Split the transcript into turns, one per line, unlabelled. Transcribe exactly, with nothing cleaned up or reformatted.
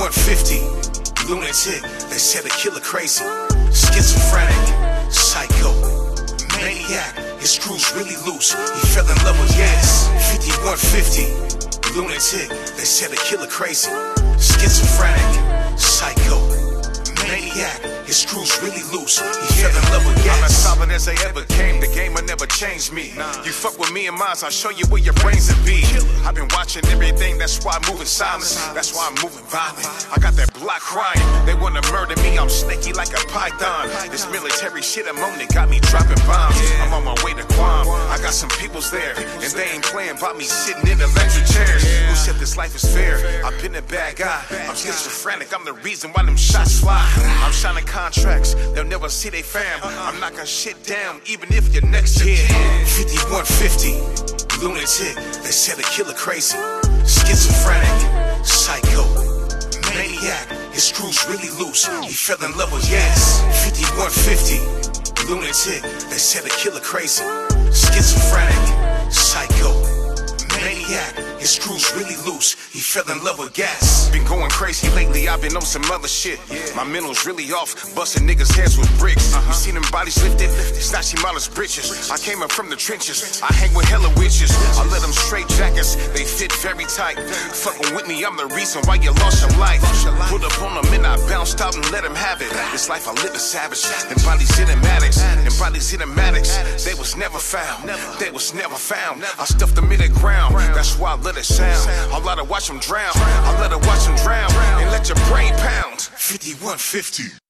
fifty-one fifty, lunatic, they said a killer crazy, schizophrenic, psycho, maniac, his screws really loose, he fell in love with gas. Fifty-one fifty, lunatic, they said a killer crazy, schizophrenic, psycho, maniac, his screws really loose, he fell in love with gas.
I'm as solid as they ever came, the game will never change me. You fuck with me and mine, I'll show you where your brains will be. I've been watching everything, that's why I'm moving silent, that's why I'm moving violent. I got that block crying, they wanna murder me, I'm snaky like a python. This military shit I'm on, it got me dropping bombs. I'm on my way to Guam, I got some peoples there, and they ain't playing about me sitting in electric chairs. Who said this life is fair? I've been a bad guy, I'm schizophrenic, I'm the reason why them shots fly. I'm shining contracts, they'll never see they fam. I'm knocking shit down, even if you're next to kin.
Fifty-one fifty, lunatic, they said a killer crazy, schizophrenic, psycho, maniac, his screws really loose, he fell in love with gas. Fifty-one fifty, lunatic, they said a killer crazy, schizophrenic, psycho, maniac, his screws really loose, he fell in love with gas.
Been going crazy lately, I've been on some other shit. My mental's really off, busting niggas' heads with bricks. You seen them bodies lifted, snatching modest britches. I came up from the trenches, I hang with hella witches. I let them straight jackets, they fit very tight. Fucking with me, I'm the reason why you lost your life. Put up on them and I bounced out and let them have it. This life I live is savage, them bodies cinematics, them bodies cinematics. They was never found, they was never found. I stuffed them in the ground, that's why I let it sound. I let her watch them drown, I let her watch them drown, and let your brain pound.
Fifty-one fifty.